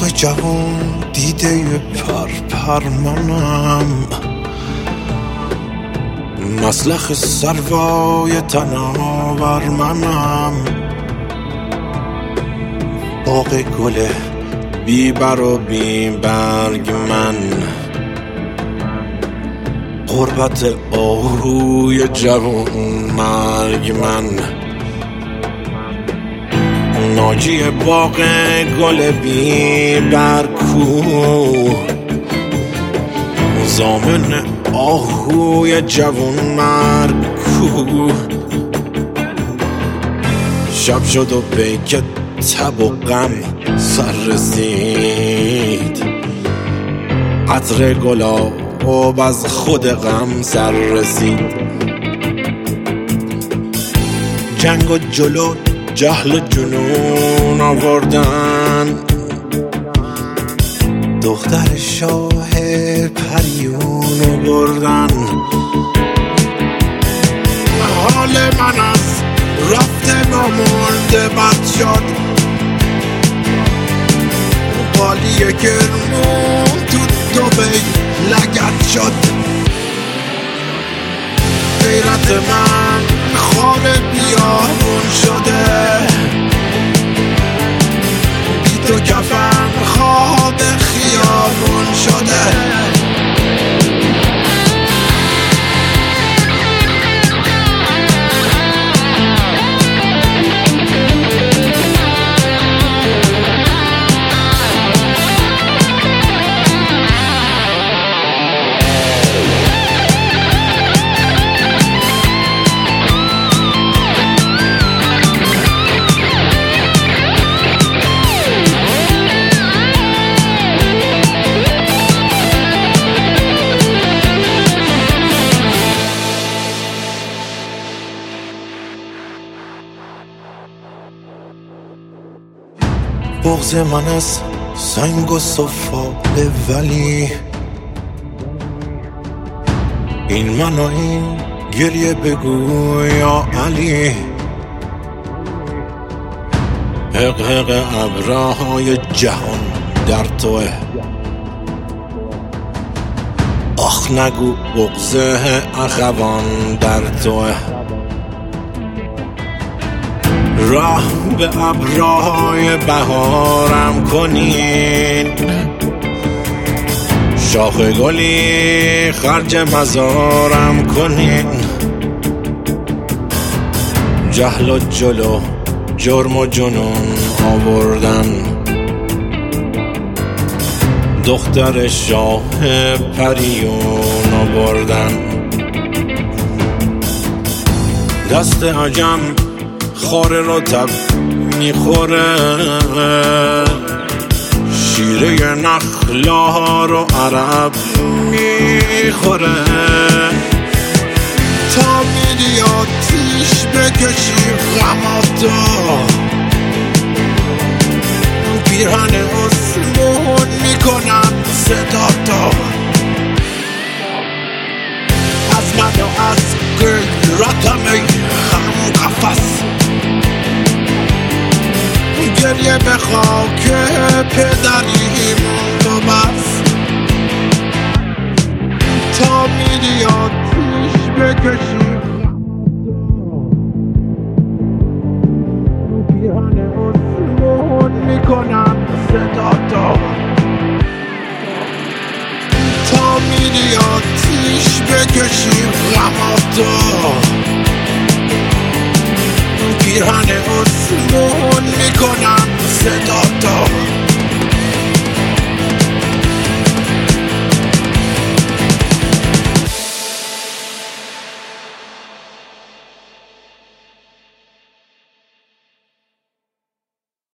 جوان دیده پرمانم، مسلخ سروای تناور منم، باغ گل بی بر و بی برگ من، غربت آهوی جوان مرگ من، ناجی باغ گل بی برکو، زامن آهوی جوان مرگ کو. شب شد و پیک تب و غم سر رسید، عطر گلاب از خود غم سر رسید. جنگ و جلو جهل و جنون آوردن، دختر شاه پریون بردن. حال من از رفته نمرده بد شد، قالی گرمون تو دوبی لگت شد. غیرت من خار بیابون شده، بی تو کفن خواب خیابون شده. بغض من از سنگ و صفاله، ولی این من و این گریه بگو یا علی. حقحق ابرهای جهان در توه، آخ نگو بغض اخوان در توه. راه به ابرهای بهارم کنین، شاخ گلی خرج مزارم کنین. جهل و جلو جرم و جنون آوردن، دختر شاه پریون آوردن. دست عجم خاره رو تب میخوره، شیره نخلا رو عرب میخوره. تا میری آتیش بکشی غماتو، پیرهن آسمون میکنم صداتو. از من و از غیرتم ای هم قفص، گریه به خاک پدریم تو بس. تا میری آتیش بکشی پیرهن آسمون میکنم صداتو. تا میری آتیش بکشی